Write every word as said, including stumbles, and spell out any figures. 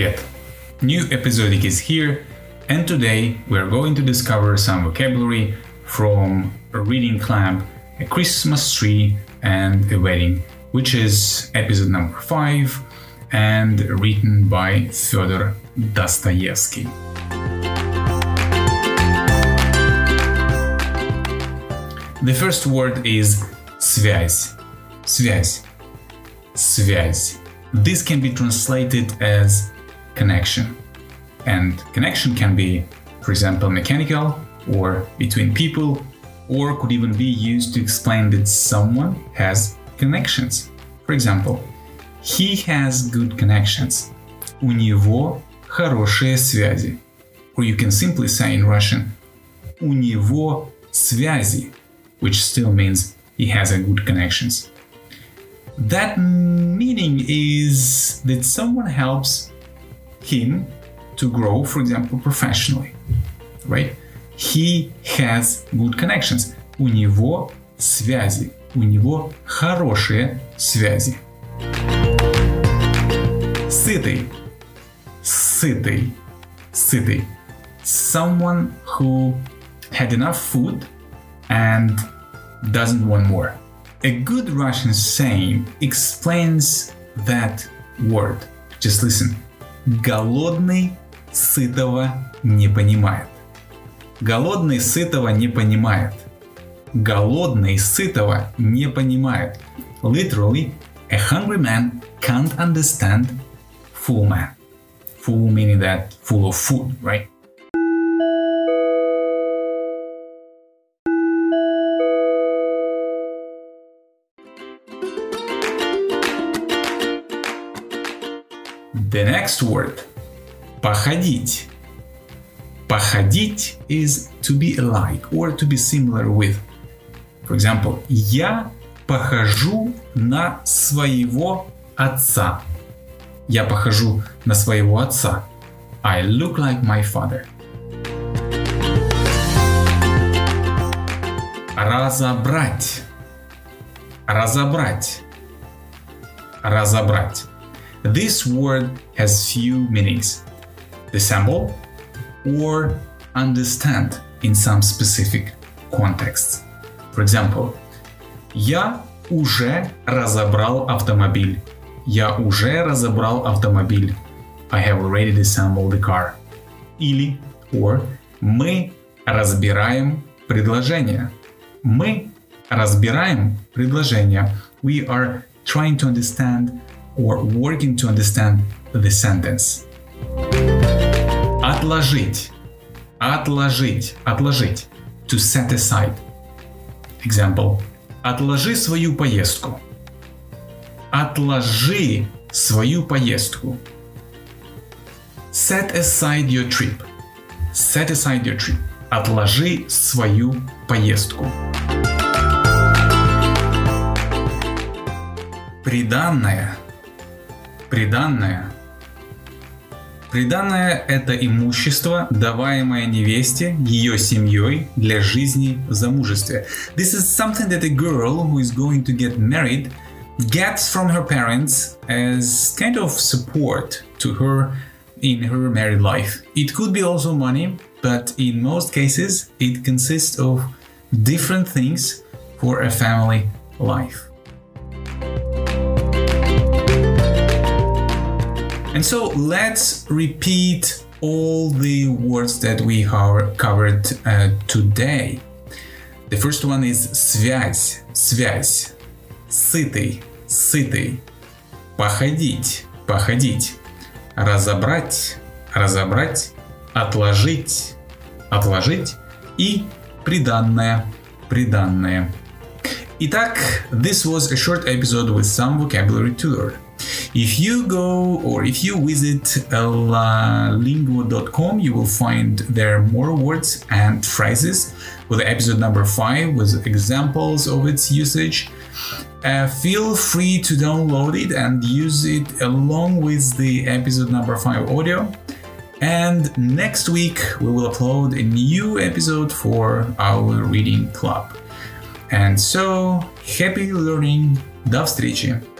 Привет! New episodic is here, and today we are going to discover some vocabulary from a reading club, a Christmas tree, and a wedding, which is episode number five and written by Fyodor Dostoevsky. The first word is связь. Связь. Связь. This can be translated as connection. And connection can be, for example, mechanical or between people, or could even be used to explain that someone has connections. For example, he has good connections. У него хорошие связи. Or you can simply say in Russian, у него связи, which still means he has a good connections. That meaning is that someone helps him to grow, for example, professionally, right? He has good connections. У него связи. У него хорошие связи. Сытый. Сытый. Сытый. Someone who had enough food and doesn't want more. A good Russian saying explains that word. Just listen. Голодный сытого не понимает. Голодный сытого не понимает. Голодный сытого не понимает. Literally, a hungry man can't understand full man. Full meaning that full of food, right? The next word, походить. Походить is to be alike or to be similar with. For example, я похожу на своего отца. Я похожу на своего отца. I look like my father. Разобрать. Разобрать. Разобрать. This word has few meanings. Dissemble or understand in some specific contexts. For example, я уже разобрал автомобиль. Я уже разобрал автомобиль. I have already disassembled the car. Или, or, мы разбираем предложение. Мы разбираем предложение. We are trying to understand or working to understand the sentence. Отложить. Отложить. Отложить. To set aside. Example. Отложи свою поездку. Отложи свою поездку. Set aside your trip. Set aside your trip. Отложи свою поездку. Приданное. Приданное. Приданное – это имущество, даваемое невесте ее семьей для жизни в замужестве. This is something that a girl who is going to get married gets from her parents as kind of support to her in her married life. It could be also money, but in most cases it consists of different things for a family life. And so let's repeat all the words that we have covered uh, today. The first one is связь, связь, сытый, сытый, походить, походить, разобрать, разобрать, отложить, отложить и приданное, приданное. Итак, this was a short episode with some vocabulary to learn. If you go or if you visit la lingua dot com, you will find there more words and phrases with episode number five with examples of its usage. Uh, feel free to download it and use it along with the episode number five audio. And next week we will upload a new episode for our reading club. And so, happy learning! До встречи!